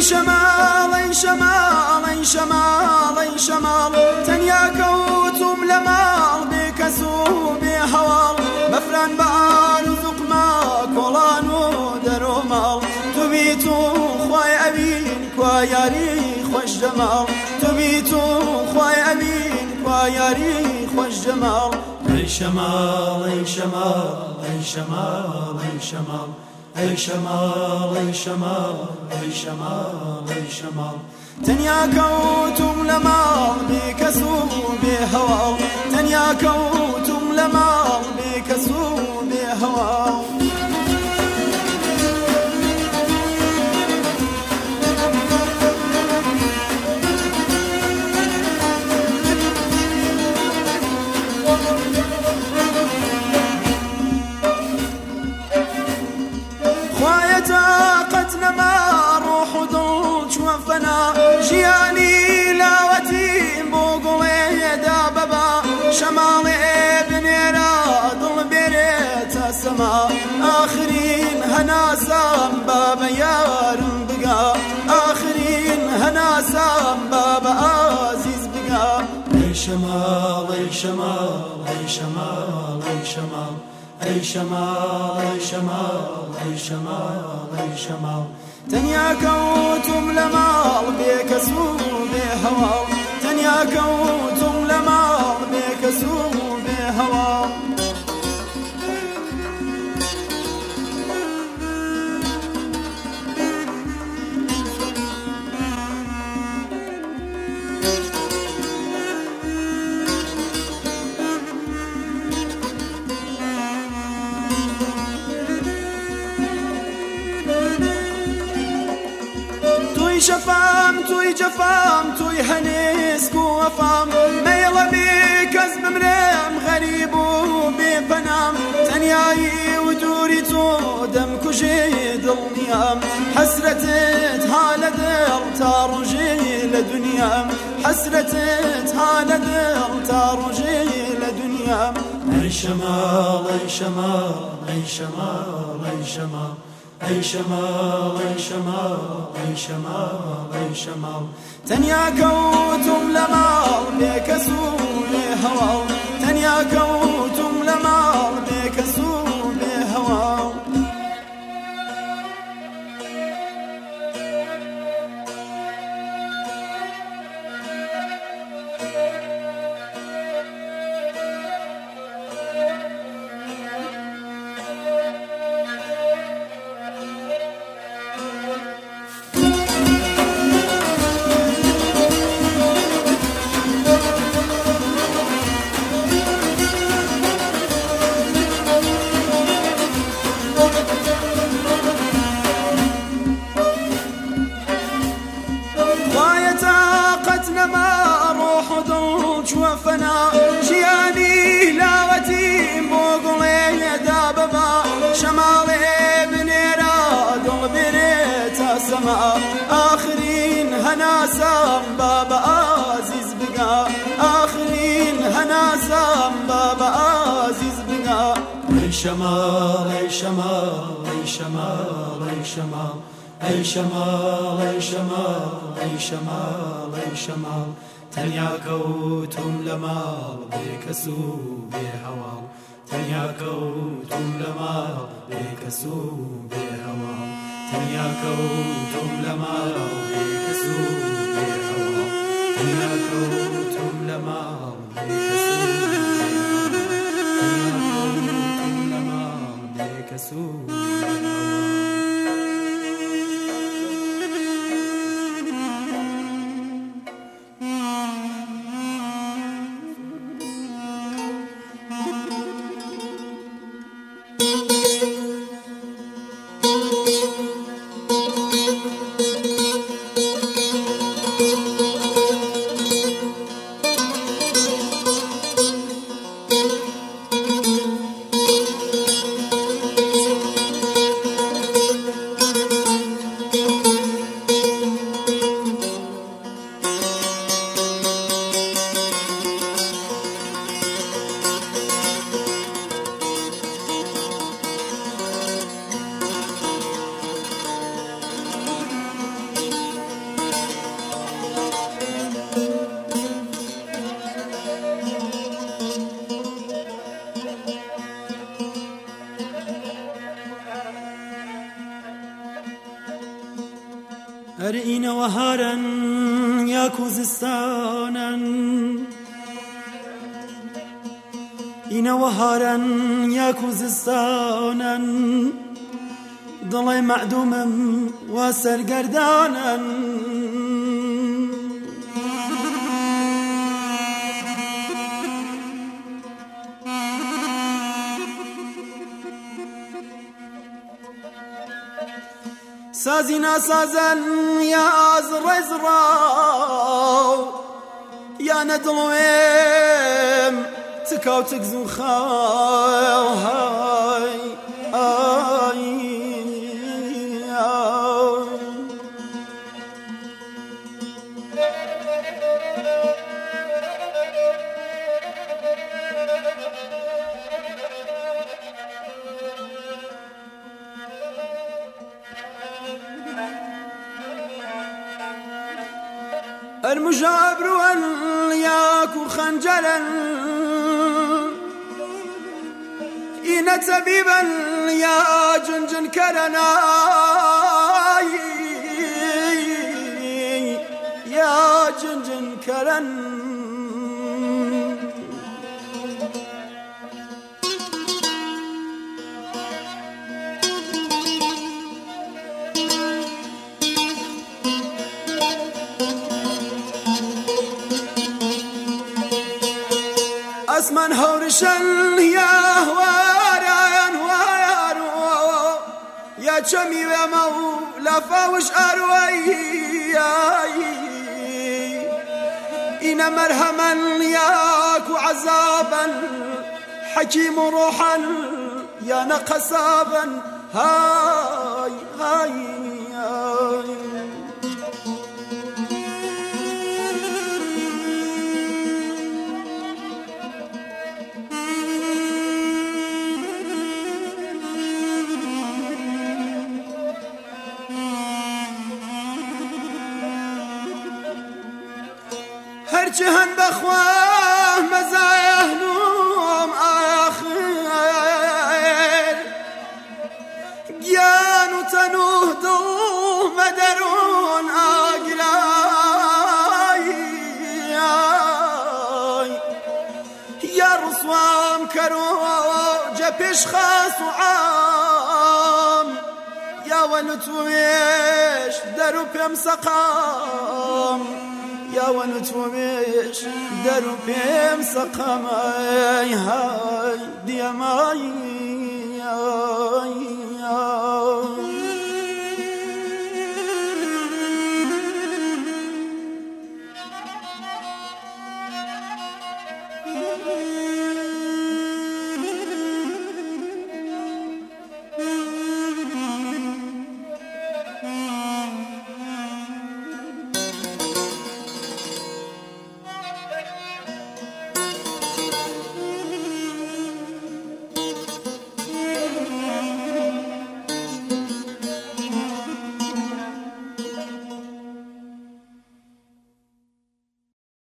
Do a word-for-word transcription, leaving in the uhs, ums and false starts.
شمال أي شمال أي شمال أي شمال تنيا كوتم لمال بكسو بهوال مفران بارزق ما كولانو درو مال تبيتو خواي أبين كواياري خوش جمال تبيتو خواي أبين كواياري خوش جمال أي شمال أي شمال أي شمال أي شمال أي شمال أي شمال أي شمال أي شمال تنيا كوتم لمال بكسو بهوال تنيا كوتم لمال بكسو بهوال طاقتنا ما روح ضل شوفنا جياني لاوتي بوقوي داببا شمالي بنيرا ضل بيريت السما آخرين هنا سام بابا يار بقى آخرين هنا سام بابا عزيز بقى أي شمال أي شمال أي شمال أي شمال أي شمال أي شمال أي شمال أي شمال تنيا كوتم لمال بكسو بهوال تنيا كوتم لمال بكسو بهوال توي شفام توي جفام توي هنسك وفام ميلا بيك أزب مريم غريب وبفنام تنياي ودوري تو دم كجي دنيام حسرة هالا دل تارجي لدنيا حسرة هالا دل تارجي لدنيا أي شمال أي شمال أي شمال أي شمال أي شمال أي شمال أي شمال أي شمال تنيا كوتم لمال بكسو بهوال تنيا كوتم لمال بكسو بهوال ما روح ضل شوفنا جياني لاوتي بوقلي داببا شمالي بنيرا ضل بريت السما آخرين هنا سام بابا عزيز بقى آخرين هنا سام بابا عزيز بقى أي شمال أي شمال أي شمال أي شمال أي شمال أي شمال أي شمال أي شمال تنيا كوتم لمال بكسو بهوال تنيا كوتم لمال بكسو بهوال تنيا كوتم لمال بكسو بهوال تنيا كوتم لمال بكسو بهوال تنيا كوتم لمال بكسو أرئين وهارا يا كوزستانا إين وهارا يا كوزستانا ضلي معدوما وسرقردانا سازنا سازا يا زري زراو يا ندلويم تكاو تكزو خاو هاي آي المجابر والياك خنجلا إن تبيبا يا جنجن كرنا يا جنجن كرن اسمن هورشن يا هواران هوارو يا جمي يا مولا فاوش اروي إن مرهما ياك عذابا حكيم روحا يا نقصابا هاي هاي, هاي هرچهن بخواه مزایه نوم آخر گیان و تنوه دو مدرون آگرای یا رسوام کرو جپش خاص و عام یا ولتویش درو پیم سقام يا ونتومش درو بيم سقماي هاي ديماي